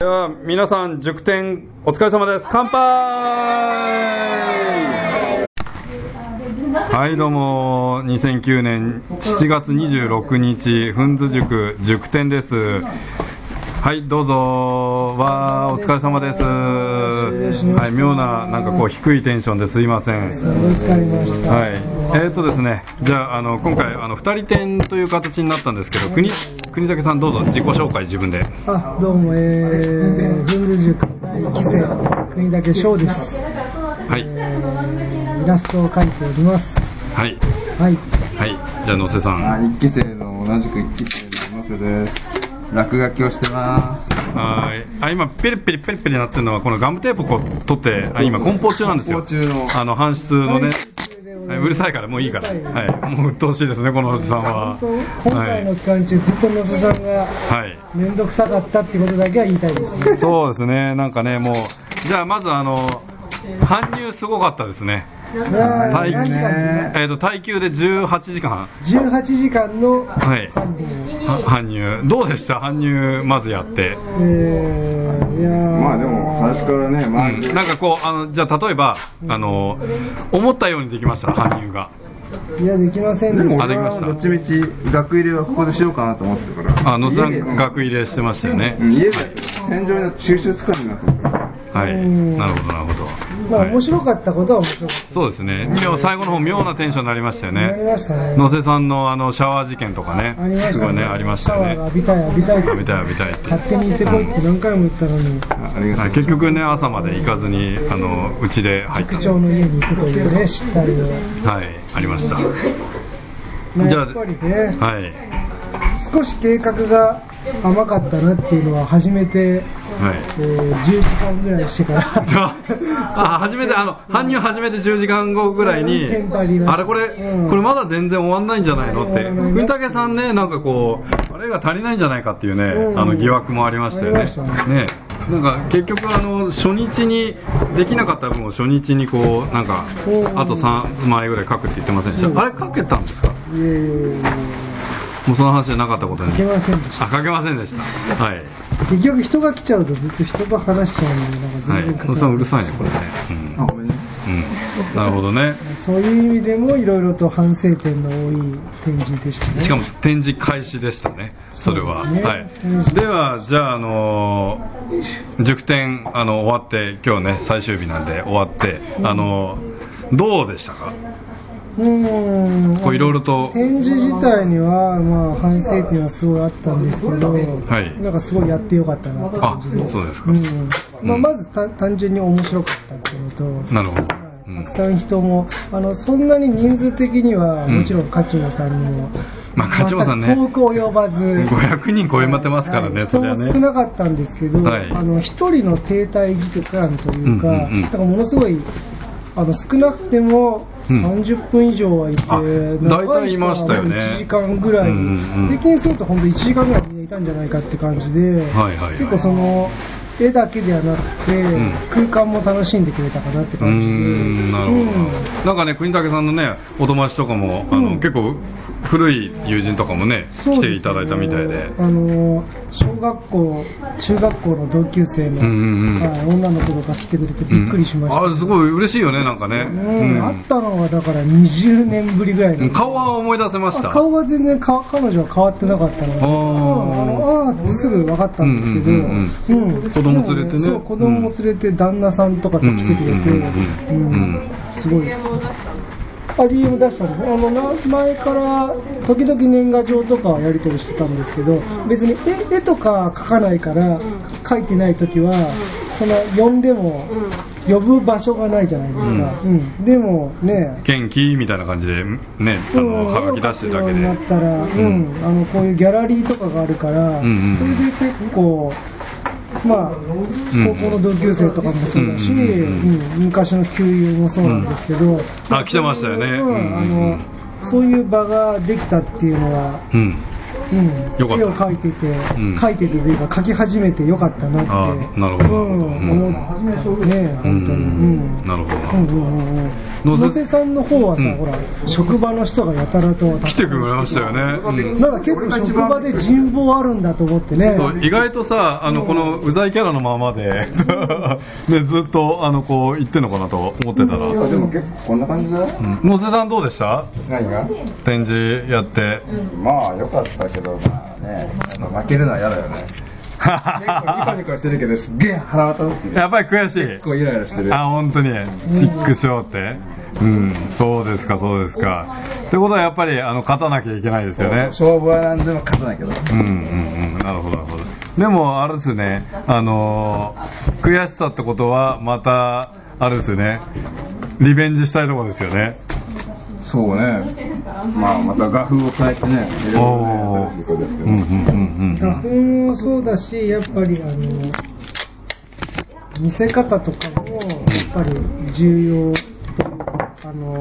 では皆さん塾点お疲れ様です。乾杯。はいどうも、2009年7月26日フンズ塾塾点です。はいどうぞ。わーお疲れ様です。はい、妙ななんかこう低いテンションですいません。 すごい疲れました。 はいですね、じゃあ今回2人展という形になったんですけど、国武さんどうぞ自己紹介自分で。 どうも、フンズ塾第1期生国武翔です。 はい、 イラストを描いております。 はいはいはい、じゃあ野瀬さん。 1期生の同じく1期生の野瀬です。落書きをしてます。 今ペリペリペリペリなってるのはこのガムテープをこう取って今梱包中なんですよ。 梱包中の搬出のね、うるさいからもういいから、はい、もう鬱陶しいですねこのおじさんは。 今回の期間中ずっと野瀬さんが面倒くさかったってことだけは言いたいですね。 そうですね、なんかね、もうじゃあまず搬入すごかったですね。 何時間ですか？ 耐久で18時間。 18時間の搬入どうでした？搬入まずやって。 まあでも最初からね、なんかこうじゃあ例えば思ったようにできました搬入が。 いやできませんでした。 でも俺はどっちみち額入れはここでしようかなと思ってたから。 野津さん額入れしてましたよね。 家で天井に収集つかになってたから。 はい、なるほどなるほど。 面白かったことは面白かった。 そうですね。最後の方妙なテンションになりましたよね。 なりましたね。 野瀬さんのシャワー事件とかね。すごいね、ありましたよね。 シャワーが浴びたいって勝手に行ってこいって何回も言ったのに、 結局ね朝まで行かずにうちで入った塾長の家に行くというね失態を。 はい、ありました。 やっぱりね、 はい、 少し計画が甘かったなっていうのは初めて、10時間ぐらいしてから初めて搬入始めて10時間後ぐらいにあれこれまだ全然終わんないんじゃないのって文武さんね、なんかこうあれが足りないんじゃないかっていうね、疑惑もありましたよね。なんか結局初日にできなかった分を初日にこうなんかあと3枚ぐらい書くって言ってませんでした？あれ書けたんですか？もうその話じゃなかったことに。 書けませんでした。 書けませんでした。はい。 結局人が来ちゃうとずっと人が話しちゃうので、なんか全然書けません。 うるさいねこれね。ごめんね。なるほどね。 そういう意味でもいろいろと反省点の多い展示でしたね。 しかも展示開始でしたね。それは。はい。ではじゃあ塾展終わって今日ね最終日なんで終わってどうでしたか？いろいろと展示自体には反省点はすごいあったんですけど、なんかすごいやってよかったなって感じで。 そうですか。 まず単純に面白かったっていうのと、 なるほど。 たくさん人もそんなに人数的にはもちろん課長さんにも課長さんね、 遠く及ばず 500人超えまってますからね。 人も少なかったんですけど、一人の停滞時間というか、だからものすごい少なくても30分以上はいて、長い人は1時間ぐらい、平均すると本当1時間ぐらいみんないたんじゃないかって感じで、結構その絵だけではなくて、空間も楽しんでくれたかなって感じで。 なるほど。なんかね、国武さんのねお友達とかも結構古い友人とかもね来ていただいたみたいで、 小学校中学校の同級生の女の子とか来てくれてびっくりしました。 すごい嬉しいよね、なんかね。 会ったのはだから20年ぶりぐらいの。 顔は思い出せました？ 顔は全然彼女は変わってなかったので、すぐ分かったんですけど、 子供連れてね。 そう、子供も連れて旦那さんとかと来てくれて、すごい。DM 出したんです。前から時々年賀状とかはやり取りしてたんですけど、別に絵とか描かないから描いてない時はその呼んでも呼ぶ場所がないじゃないですか。でもね、 元気みたいな感じでね、はがき出してるだけで。 なったら、こういうギャラリーとかがあるから、それで結構。高校の同級生とかもそうだし、昔の旧友もそうなんですけど、 来てましたよね。 そういう場ができたっていうのは、 絵を描いてて、描いててというか描き始めてよかったなって。 なるほど。 思うね、本当に。 なるほど。 野瀬さんの方はさ、ほら、職場の人がやたらと来てくれましたよね。 なんか結構職場で人望あるんだと思ってね。 意外とさ、このうざいキャラのままで、ずっとこう言ってんのかなと思ってたら。 でも結構こんな感じだよ。 野瀬さんどうでした？ 何が？ 展示やって。 まあ良かったけど、まあね、負けるのは嫌だよね。結構ニコニコしてるけど、すっげえ腹渡ってる。 やっぱり悔しい。 結構イライラしてる。 本当に。チックショーって。そうですか、そうですか。ってことはやっぱり勝たなきゃいけないですよね。 勝負は何でも勝たないけど。 なるほど、なるほど。でもあれですね、悔しさってことはまたあれですね、リベンジしたいところですよね。 そうね。まあまた画風を変えてね。 画風もそうだし、やっぱり見せ方とかもやっぱり重要というか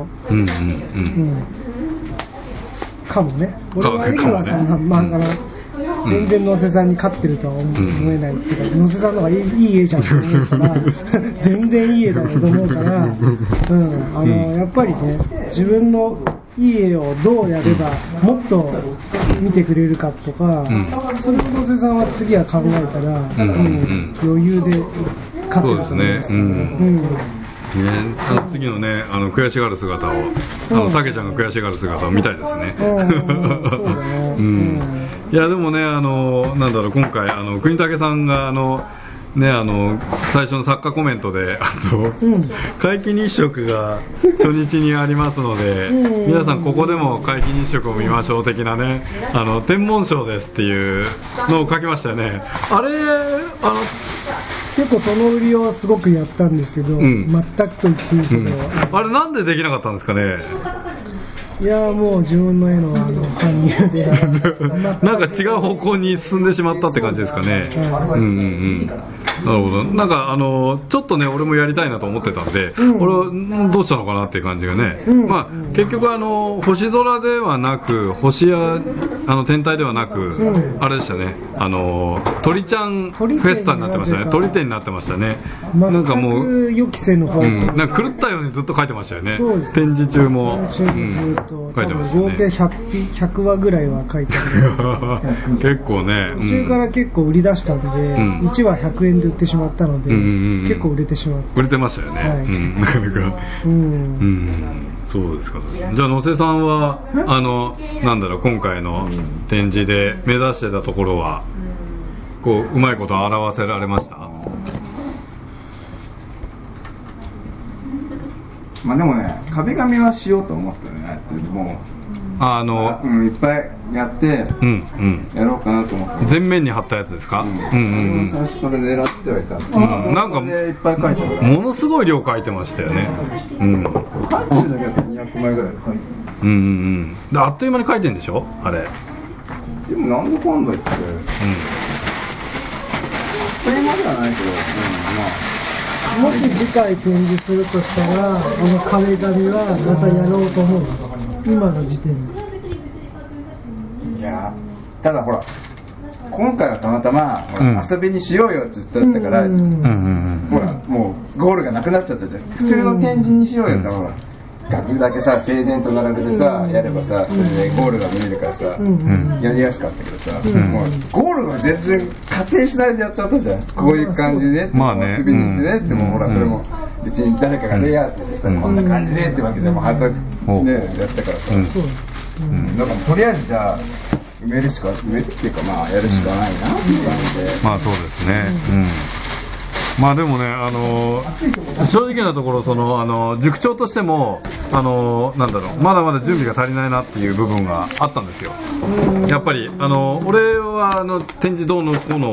かもね。俺は絵はそんな漫画の全然野瀬さんに勝ってるとは思えないっていうか、野瀬さんの方がいい絵じゃんと思うから全然いい絵だよと思うから、やっぱりね、自分のいい絵をどうやればもっと見てくれるかとか、それを野瀬さんは次は考えたら、余裕で勝ってると思いますから。 次のね、悔しがる姿を、たけちゃんが悔しがる姿を見たいですね。いやでもね、なんだろう、今回国武さんが最初の作家コメントで皆既日食が初日にありますので、皆さんここでも皆既日食を見ましょう的なね、天文賞ですっていうのを書きましたよね。あれ結構その売りをすごくやったんですけど、全くと言っていいけど、 あれなんでできなかったんですかね。 いやもう自分の絵の搬入でなんか違う方向に進んでしまったって感じですかね。なるほど。なんかちょっとね、俺もやりたいなと思ってたんで、俺どうしたのかなっていう感じがね。まあ結局星空ではなく、星や天体ではなく、あれでしたね。鳥ちゃんフェスタになってましたね。鳥展になってましたね。なんかもう予期せぬ方向、 なんか狂ったようにずっと描いてましたよね。展示中も。 書いてましたね。合計100話ぐらいは書いてある。 結構ね。 途中から結構売り出したんで、1話100円で売ってしまったので、結構売れてしまった。 売れてましたよね。なかなか。そうですか。じゃあ野瀬さんはなんだろう、今回の展示で目指してたところはこううまいこと表せられました？ まあでもね、壁紙はしようと思ったよね。もういっぱいやってやろうかなと思って。 全面に貼ったやつですか？ 最初から狙ってはいたんで。 なんかいっぱい描いてた。 ものすごい量描いてましたよね。 描いてるだけだと200枚ぐらい描いて。 あっという間に描いてるんでしょ？あれ。 でもなんだかんだ言って。それまではないけど、 もし次回展示するとしたら、壁紙はまたやろうと思う。今の時点で。 いや、ただほら、今回はたまたま、遊びにしようよって言ったから、ほら、もうゴールがなくなっちゃったじゃん。普通の展示にしようよって、ほら、額だけさ、整然と並べてさ、やればさ、それでゴールが見えるからさ、やりやすかったけどさ、もうゴールが全然仮定しないでやっちゃったじゃん。こういう感じでね、遊びにしてねって、もうほら、それも別に誰かがレイアウトしてさ、こんな感じでってわけでも、はたね、やったからさ。だからとりあえずじゃあ、埋めるっていうか、まあ、やるしかないなっていう感じで。 まあそうですね。まあでもね、正直なところ、塾長としても、なんだろう、まだまだ準備が足りないなっていう部分があったんですよ。やっぱり、俺は展示どうのこうの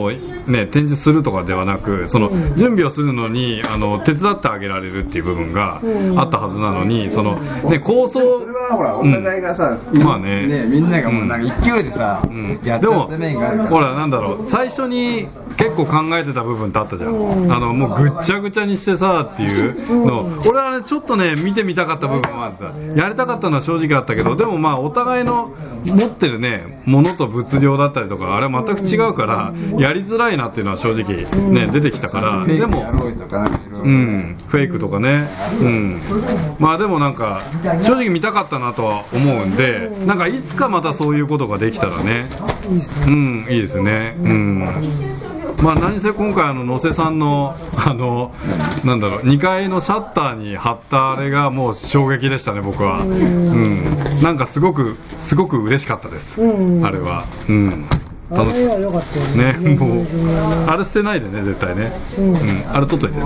ね、展示するとかではなく、その準備をするのに手伝ってあげられるっていう部分があったはずなのに、そのね、構想、 それはほらお互いがさ、 まあね、 みんながもうなんか勢いでさ、やっちゃったねがあるから。 ほらなんだろう、最初に結構考えてた部分ってあったじゃん。もうぐっちゃぐちゃにしてさっていうの、俺はねちょっとね見てみたかった部分もあってさ、やりたかったのは正直あったけど、でもまあお互いの持ってるねものと物量だったりとか、あれは全く違うからやりづらいなっていうのは正直ね出てきたから、でもフェイクとかね、まあでもなんか正直見たかったなとは思うんで、なんかいつかまたそういうことができたらね、いいですね。まあ何せ今回野瀬さんのなんだろう、2階のシャッターに貼ったあれがもう衝撃でしたね、僕は。なんかすごく嬉しかったです、あれは。 あれは良かったよね。 もうあれ捨てないでね、絶対ね。あれ取っといてね。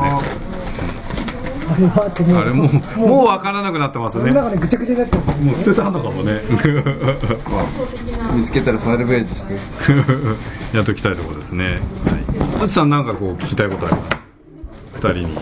あれもう分からなくなってますね。 なんかね、ぐちゃぐちゃになってます。 もう捨てたのかもね。 見つけたらサルベージしてやっときたいところですね。つつさんなんかこう聞きたいことあります？2人に。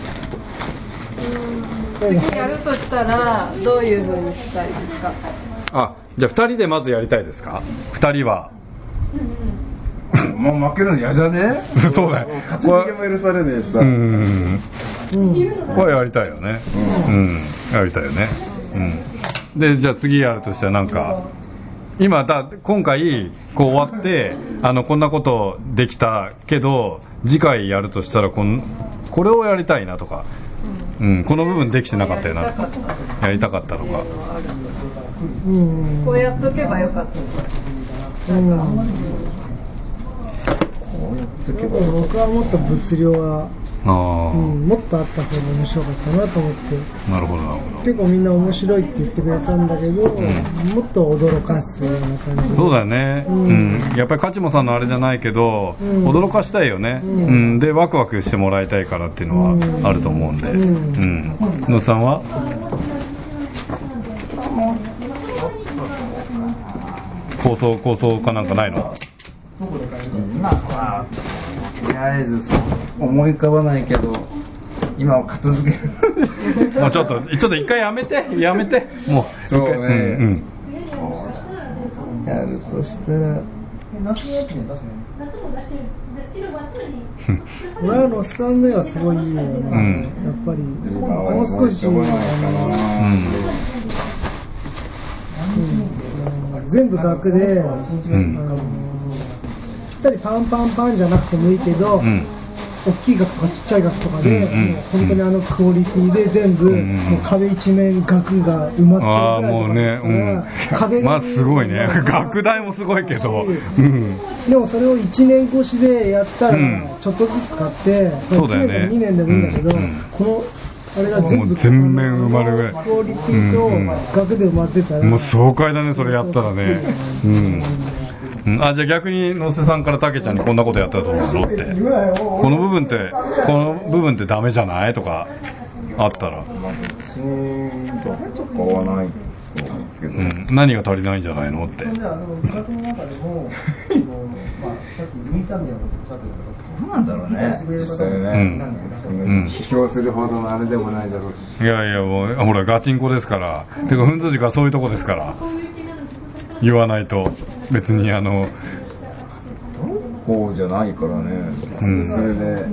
次やるとしたらどういう風にしたいですか？ じゃあ2人でまずやりたいですか？2人は。 もう負けるの嫌じゃね？ そうだよ。 勝ち逃げも許されねえしさ。 これやりたいよね。やりたいよね。で、じゃあ次やるとしたらなんか、今回こう終わってこんなことできたけど、次回やるとしたらこれをやりたいなとか、この部分できてなかったよなとか、やりたかったとか。 こうやっとけばよかったとか。 僕はもっと物量はもっとあった方が面白かったなと思って。 なるほど。 結構みんな面白いって言ってくれたんだけど、もっと驚かすような感じ。 そうだよね。やっぱりカチモさんのあれじゃないけど、驚かしたいよね。でワクワクしてもらいたいからっていうのはあると思うんで。野さんは？構想かなんかないの？ まあとりあえず思い浮かばないけど、今は片付ける。 もうちょっと一回やめてもう。 そうね。やるとしたら。 俺は野さんの絵はすごいいいよね。やっぱりもう少し全部額で。ぴったりパンパンパンじゃなくてもいいけど、大きい額とかちっちゃい額とかで、本当にクオリティで全部、もう壁一面額が埋まってるぐらいとかだから、 まあすごいね。額代もすごいけど、 でもそれを1年越しでやったらちょっとずつ買って、1年でも2年でもいいんだけど、このあれが全面埋まるぐらいクオリティと額で埋まってたら、 もう爽快だね、それやったらね。じゃあ逆に野瀬さんからたけちゃんにこんなことやったらどうなのって、この部分ってダメじゃないとかあったら、 ダメとかはないと思うけど、 何が足りないんじゃないのって。 なんだろうね、実際ね。批評するほどのあれでもないだろうし。 いやもうほらガチンコですから。てかふんずじがそういうとこですから。言わないと別にこうじゃないからね。それで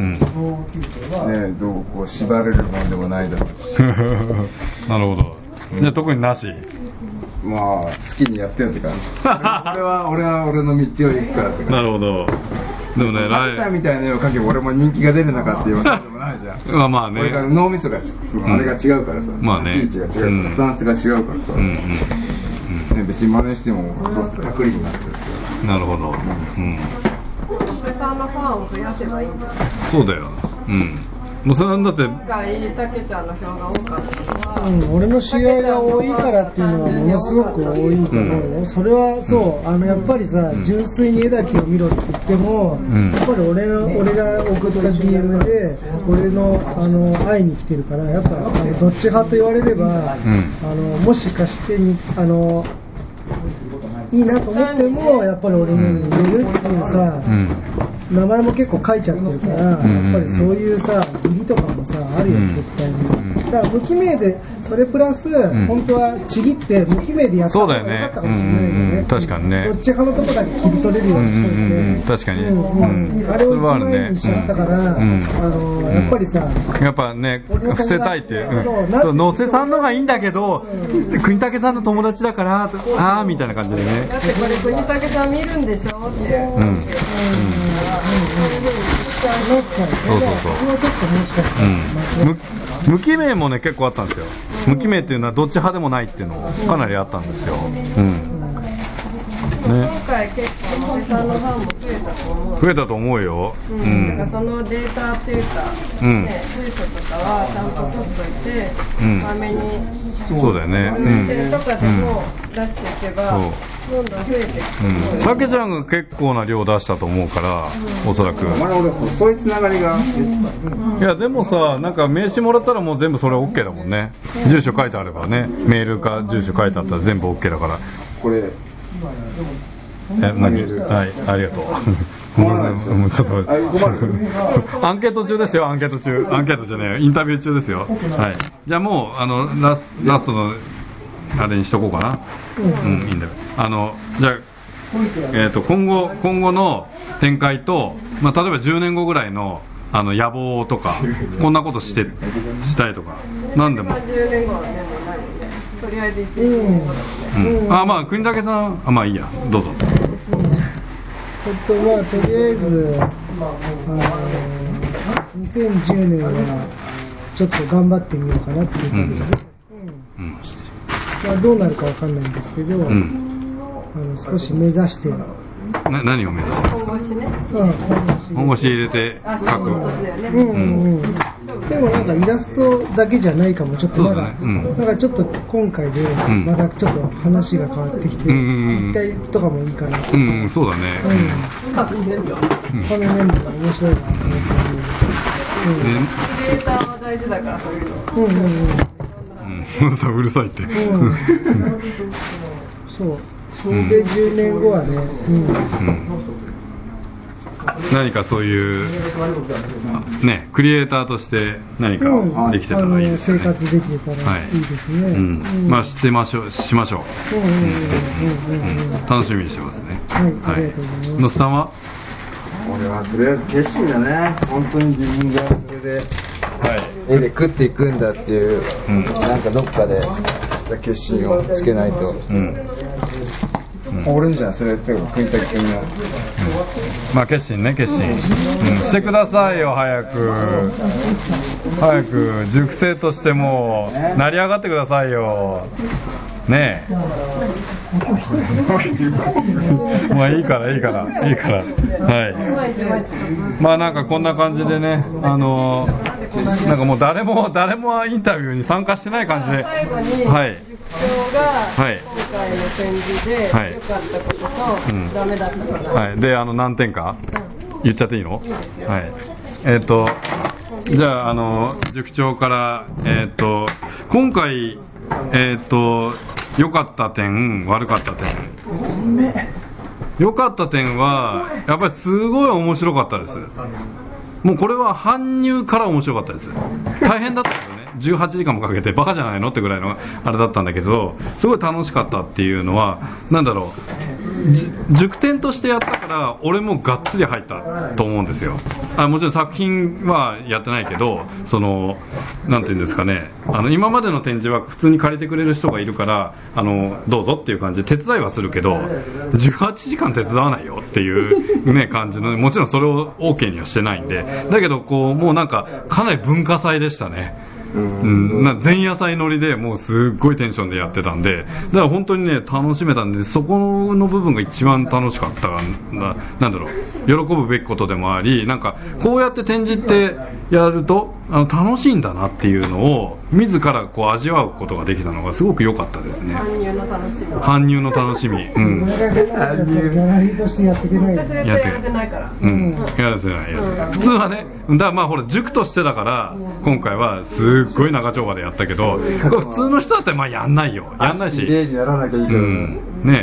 どうこう縛れるもんでもないだろうし。 なるほど。じゃあ特になし。 まあ好きにやってよって感じ。俺は俺の道を行くからって感じ。 なるほど。でもね、 ライちゃんみたいな絵を描けば俺も人気が出るのかっていうそうでもないじゃん。 まあね。 俺が脳みそがあれが違うからさ。 まあね。 立ち位置が違うから、スタンスが違うからさ。別に真似してもパクリになってる。 なるほど。 野瀬さんのファンを増やせばいいんじゃない？ そうだよ。野瀬さんだって今回たけちゃんの票が多かったのは、 俺の知り合いが多いからっていうのはものすごく多いと思うよ。それはそうやっぱりさ、純粋に絵だけを見ろって言っても、やっぱり俺が送った DM で俺の会いに来てるから、やっぱどっち派と言われれば、もしかしていいなと思ってもやっぱり俺に入れるっていうさ、 名前も結構書いちゃってるから、やっぱりそういうさ義理とかもさあるよ、絶対に。だから無記名でそれプラス、本当はちぎって無記名でやった方が良かったかもしれないよね。 確かにね。 どっち派のとこだけ切り取れるようにしといて、 確かに。 あれを1万円にしちゃったから、やっぱりさ、 やっぱね、伏せたいっていう。野瀬さんのがいいんだけど、国武さんの友達だから、あーみたいな感じでね。 だってこれ国武さん見るんでしょって。 無記名もね結構あったんですよ。無記名っていうのはどっち派でもないっていうのかなりあったんですよ。 今回結構野瀬さんのファンも増えたと思う。 増えたと思うよ。 だからそのデータっていうか、住所とかはちゃんと取っといて、まめにそうだよね。 メールとかでも出していけば、どんどん増えていく。 たけちゃんが結構な量出したと思うから、おそらく。 そういうつながりが。 いやでもさ、なんか名刺もらったらもう全部それ OK だもんね。住所書いてあればね、メールか住所書いてあったら全部 OK だから。 これ。 はい、ありがとう。もうちょっとアンケート中ですよ。アンケートじゃねえ、インタビュー中ですよ。はい。じゃあもうラストのあれにしとこうかな。いいんだよ。じゃあ今後の展開と、例えば10年後ぐらいの野望とか、こんなことしたいとか、なんでも。 10年後はね、もうないんで、とりあえず1年後だって。国武さん、まあいいや、どうぞ。 とりあえず2010年はちょっと頑張ってみようかなっていう感じで、どうなるかわかんないんですけど、少し目指して何を目指してるんですか？ 本腰ね。 本腰入れて書く。 でもなんかイラストだけじゃないかも、ちょっとまだ、なんかちょっと今回でまだちょっと話が変わってきて、一体とかもいいかな。 そうだね。 紙粘土が面白いなと思って。 クリエイターは大事だから、そういうの。 うるさいって。 そう。それで10年後はね、 何かそういうね、クリエイターとして何かできてたらいいですね。 生活できてたらいいですね。 しましょう。楽しみにしてますね。 はい、ありがとうございます。 野瀬さんは？ 俺はとりあえず決心だね。本当に自分がそれで絵で食っていくんだっていう、なんかどっかでした決心をつけないと。おるんじゃん、それって国武君の。 決心ね、決心。してくださいよ、早く塾生としても成り上がってくださいよ。ねえ。まあいいから。はい。なんかこんな感じでね、なんかもう誰もインタビューに参加してない感じで。 最後に、塾長が今回の展示で良かったこととダメだったこと。 はい。で、何点か言っちゃっていいの？ いいですよ。 はい。じゃあ、塾長から、今回、良かった点、悪かった点。良かった点は、やっぱりすごい面白かったです。もうこれは搬入から面白かったです。大変だったんですよね。18時間もかけてバカじゃないのってぐらいのあれだったんだけど、すごい楽しかったっていうのは、なんだろう、塾展としてやったから俺もがっつり入ったと思うんですよ。もちろん作品はやってないけど、なんていうんですかね、今までの展示は普通に借りてくれる人がいるから、どうぞっていう感じで手伝いはするけど、18時間手伝わないよっていうね、感じの、もちろんそれを OK にはしてないんで、だけどもうなんかかなり文化祭でしたね。前夜祭乗りでもうすっごいテンションでやってたんで、だから本当にね楽しめたんで、そこの部分が一番楽しかったなんだろう、喜ぶべきことでもあり、なんかこうやって展示ってやると楽しいんだなっていうのを自ら味わうことができたのがすごく良かったですね。 搬入の楽しみ。 ギャラリーとしてやっていけない。 私絶対やらせないから。 やらせない。普通はね、だからほら塾としてだから今回はすっごい長丁場でやったけど、これ普通の人だってやんないよ。やんないし。 例にやらなきゃいいから。 ねえ。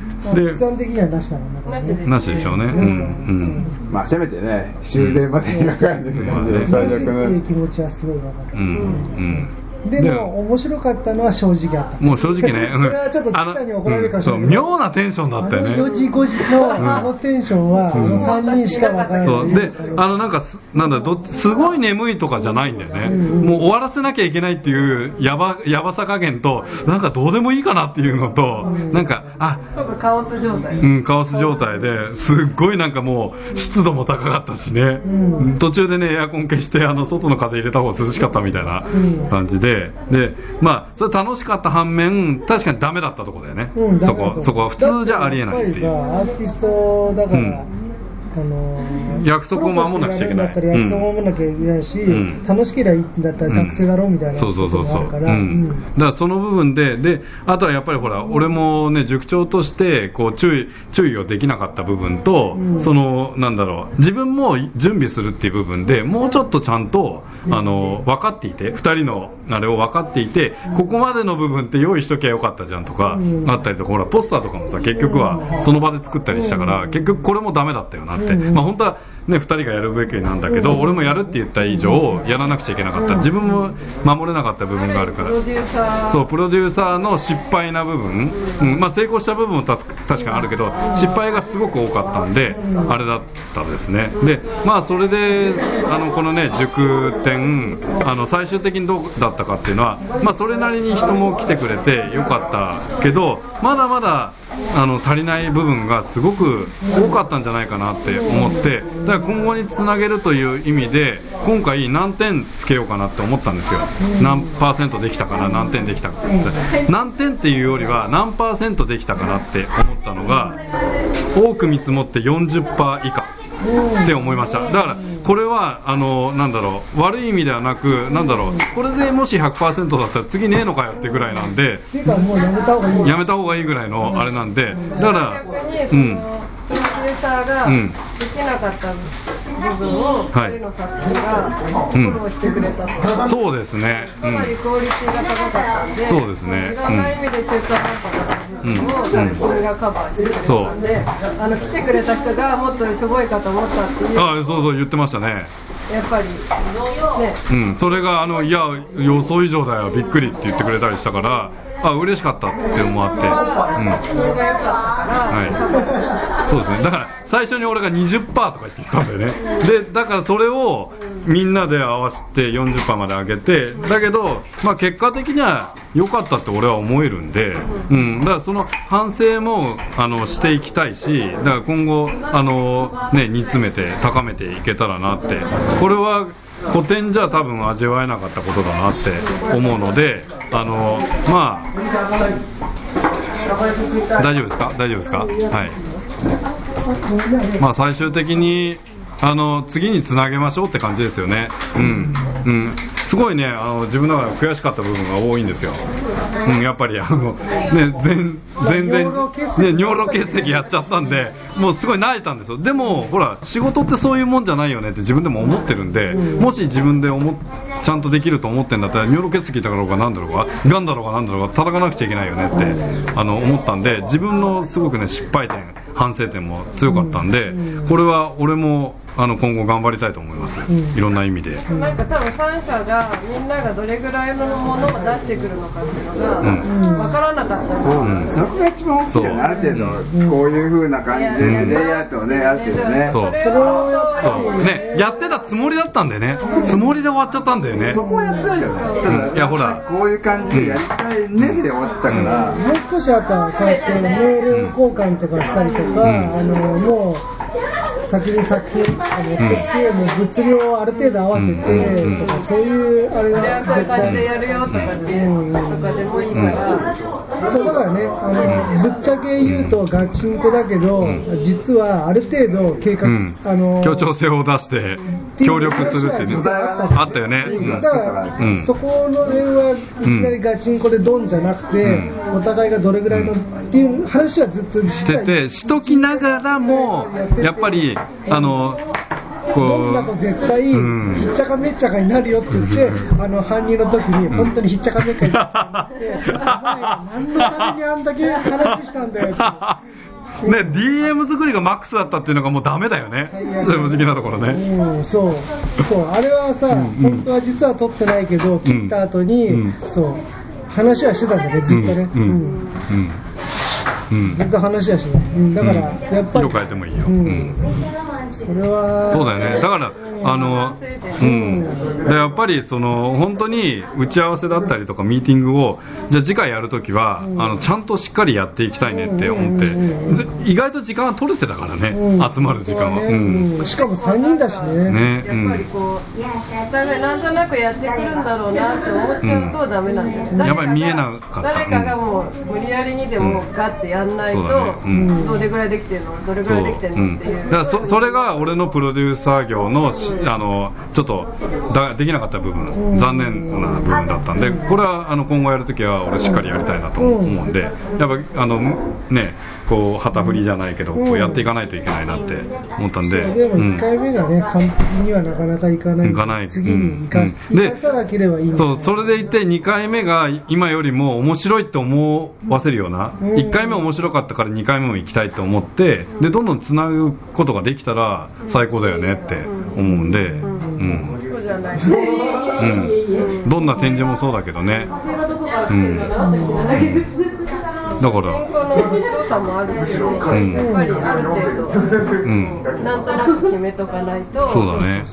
で資産的にはなしだもんね。 なしでしょうね。 まあせめてね終電まで描かないとね、 最悪の気持ちはすごいわかる。でも面白かったのは正直あった。 もう正直ね。 それはちょっと岸さんに怒られるかもしれないけど、 妙なテンションだったよね。 4時5時のあのテンションは3人しかわからない。 そうで、なんかなんだすごい眠いとかじゃないんだよね。もう終わらせなきゃいけないっていうやばさ加減と、なんかどうでもいいかなっていうのと、なんかちょっとカオス状態。 カオス状態ですっごいなんかもう湿度も高かったしね。途中でねエアコン消して外の風入れた方が涼しかったみたいな感じで。まあそれ楽しかった反面確かにダメだったところだよね、そこは普通じゃありえないっていう。 やっぱりさアーティストだから、 約束を守らなくちゃいけない。 約束を守らなきゃいけないし、楽しければいいんだったら学生だろうみたいなことがあるから、だからその部分であとはやっぱりほら俺もね塾長としてこう注意をできなかった部分と、なんだろう自分も準備するっていう部分でもうちょっとちゃんと分かっていて2人のあれを分かっていて、ここまでの部分って用意しときゃよかったじゃんとかあったりとか、ほらポスターとかもさ結局はその場で作ったりしたから結局これもダメだったよなって、まあ本当はね2人がやるべきなんだけど、俺もやるって言った以上やらなくちゃいけなかった、自分も守れなかった部分があるから、そうプロデューサーの失敗な部分、まあ成功した部分も確かにあるけど失敗がすごく多かったんであれだったですね。でまあそれでこのね塾展最終的にどうだったかっていうのは、まあそれなりに人も来てくれてよかったけど、まだまだ足りない部分がすごく多かったんじゃないかなって思って、だから今後につなげるという意味で今回何点つけようかなって思ったんですよ。何パーセントできたかな、何点できたかって何点っていうよりは何パーセントできたかなって思ったのが、多く見積もって 40% 以下って思いました。だからこれはなんだろう悪い意味ではなく、なんだろうこれでもし 100% だったら次ねえのかよってぐらいなんで、 もうやめた方がいいぐらいのあれなんで、だからプロデューサーができなかった部分を2人の作品がフォローしてくれた、 そうですね、 かなりクオリティが高かったんで、 そうですね、 いろんな意味で中途半端な部分を作品がカバーしてくれたんで、来てくれた人がもっとしょぼいかと思ったっていう、 そう言ってましたね。 やっぱりね、 それがいや予想以上だよびっくりって言ってくれたりしたから、嬉しかったっていうのもあって、 それが良かったから、 そうですね。だから最初に俺が 20% とか言って言ったんだよね。でだからそれをみんなで合わせて 40% まで上げて、だけどまあ結果的には良かったって俺は思えるんで、だからその反省もしていきたいし、だから今後煮詰めて高めていけたらなって、これは古典じゃ多分味わえなかったことだなって思うので、まあ大丈夫ですかはい。まあ最終的に次につなげましょうって感じですよね。すごいね自分の中で悔しかった部分が多いんですよ。やっぱり全然ね尿路結石やっちゃったんで、もうすごい泣いたんですよ。でもほら仕事ってそういうもんじゃないよねって自分でも思ってるんで、もし自分でちゃんとできると思ってんだったら尿路結石だろうが何だろうが癌だろうが何だろうが叩かなくちゃいけないよねって思ったんで、自分のすごくね失敗点反省点も強かったんで、これは俺も今後頑張りたいと思います、いろんな意味で。 なんか多分3社がみんながどれぐらいのものを出してくるのかっていうのが分からなかった、 そうなんです。そこが一番大きいよね。ある程度こういう風な感じでレイアウトをねある程度ね、 そうねやってたつもりだったんでね、つもりで終わっちゃったんだよね。 そこはやってないよね。いやほらこういう感じでやりたいねで終わったから、 もう少しあとはそうやってメール交換とかしたりとか、もう先に作品持ってきて、もう物量をある程度合わせてとか、そういうあれが絶対でやるよとかっていうとかでもいいから、 そうだからねぶっちゃけ言うとガチンコだけど、実はある程度計画、 協調性を出して協力するってねあったよね。 だからそこの辺はいきなりガチンコでドンじゃなくて、お互いがどれぐらいのっていう話はずっとしてて、しときながらもやっぱりどんなと絶対ひっちゃかめっちゃかになるよって言って、搬入の時に本当にひっちゃかめっちゃかになって、お前何のためにあんだけ話したんだよって DM 作りがマックスだったっていうのがもうダメだよね、正直なところね。 そう、あれはさ、本当は実は撮ってないけど、切った後に、そう、話はしてたんだね、ずっとね。ずっと話はしてた。だから、やっぱり。 色変えてもいいよ。 それは。 そうだよね。だから、でやっぱり本当に打ち合わせだったりとかミーティングをじゃあ次回やるときは、ちゃんとしっかりやっていきたいねって思って、意外と時間は取れてたからね、集まる時間は。 しかも3人だしね。 やっぱりこうなんとなくやってくるんだろうなって思っちゃうとダメなんですよ。 やっぱり見えなかった。 誰かがもう無理やりにでもガッてやんないと、どれぐらいできてるのどれぐらいできてるのっていう。 だからそれが俺のプロデューサー業のちょっとできなかった部分、残念な部分だったんで、これは今後やるときは俺しっかりやりたいなと思うんで、やっぱね、こう旗振りじゃないけどこうやっていかないといけないなって思ったんで。 でも1回目がね、完璧にはなかなかいかない。次に生かさなければいい。 そう、それでいて2回目が今よりも面白いって思わせるような、1回目面白かったから2回目も行きたいと思って、でどんどんつなぐことができたら最高だよねって思うんで、どんな展示もそうだけどね。だから進行の面白さもあるけど、やっぱりある程度、なんとなく決めとかないと。 そうだね。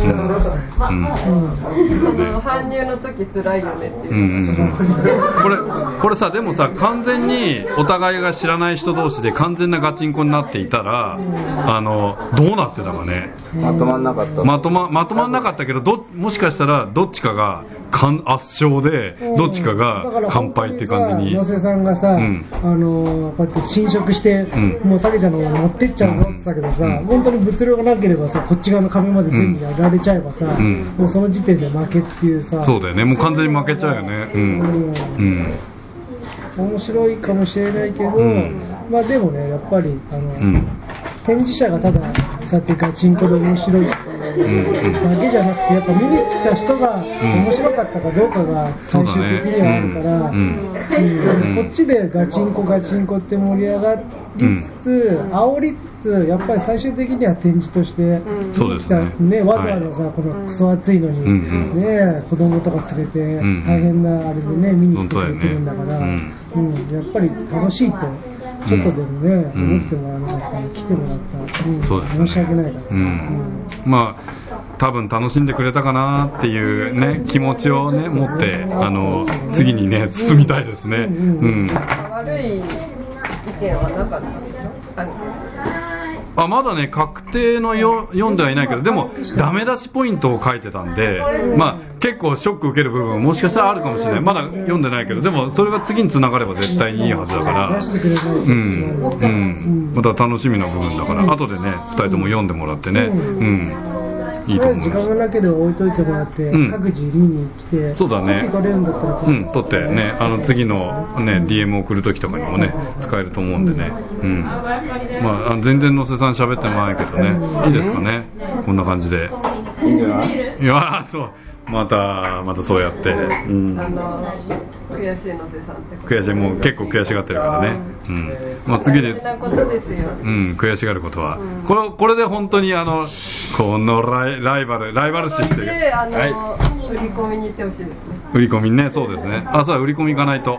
搬入の時辛いよねっていう。 これさ、でもさ、完全にお互いが知らない人同士で完全なガチンコになっていたら、どうなってたかね。 まとまんなかった。 まとまんなかったけど、もしかしたらどっちかが圧勝で、どっちかが完敗って感じに。 野瀬さんがさ、こうやって侵食して、もうたけちゃんの方に持ってっちゃうぞって言ったけどさ、本当に物量がなければさ、こっち側の壁まで全部やられちゃえばさ、もうその時点で負けっていうさ。 そうだよね、もう完全に負けちゃうよね。 面白いかもしれないけど、まあでもね、やっぱり展示者がただそうやってガチンコで面白いだけじゃなくて、やっぱ見に来た人が面白かったかどうかが最終的にはあるから、こっちでガチンコって盛り上がりつつ、煽りつつ、やっぱり最終的には展示として来たね、わざわざさ、このクソ暑いのにね、子供とか連れて大変なあれでね見に来てくれてるんだから、やっぱり楽しいと。ちょっとでもね、思ってもらわなかったら来てもらったら、申し訳ないから、 まあ多分楽しんでくれたかなっていうね気持ちをね持って次にね進みたいですね。 悪い意見はなかったでしょ。 まだね確定の読んではいないけど、でもダメ出しポイントを書いてたんで、まあ結構ショック受ける部分もしかしたらあるかもしれない。まだ読んでないけど、でもそれが次に繋がれば絶対にいいはずだから、また楽しみな部分だから、後でね2人とも読んでもらってね、いいと思います。 時間がなければ置いといてもらって、各自見に来て、 そうだね、 取れるんだったら取ってね、次のね DM を送る時とかにもね使えると思うんでね、まあ全然野瀬さん喋ってもないけどね、いいですかね、こんな感じで。 いいんじゃない？ いやそう。またそうやって、 悔しい野瀬さんって悔しい、もう結構悔しがってるからね、まあ次で悔しがることは、これで本当にこのライバル視してるで売り込みに行ってほしいですね。 売り込みね、そうですね、そうだ、売り込み行かないと、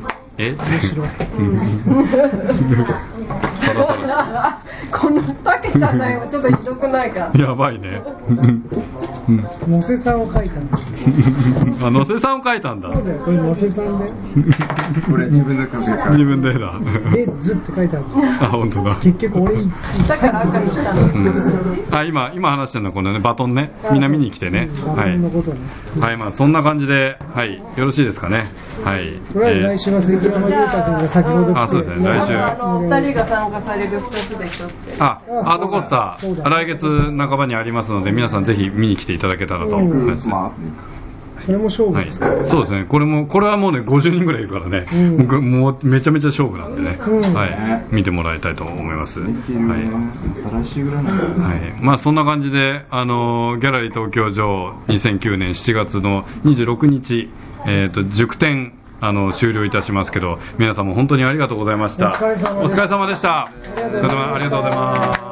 このたけちゃんだよ、ちょっとひどくないか。 やばいね。 野瀬さんを書いたんだ。 野瀬さんを書いたんだ。 そうだよ、これ野瀬さんで。 これ自分で書いた。 自分でだ。 ずって書いてある。 本当だ。 結局俺だから赤にしたの。 今話してるのはこのねバトンね、みんな見に来てね。 バトンのことね。 はい、まあそんな感じで、はい、よろしいですかね。はい。 とりあえず来週は関山裕太君が先ほど来て、 そうですね、来週。 2人が参加される2つで1つで。 アートコースター、来月半ばにありますので、皆さんぜひ見に来ていただけたらと思います。 それも勝負ですか？ そうですね、これはもうね、50人ぐらいいるからね、もうめちゃめちゃ勝負なんでね、見てもらいたいと思います。はい。まあそんな感じで、ギャラリー東京場2009年7月の26日、塾展終了いたしますけど、皆さんも本当にありがとうございました。お疲れ様でした。お疲れ様、ありがとうございます。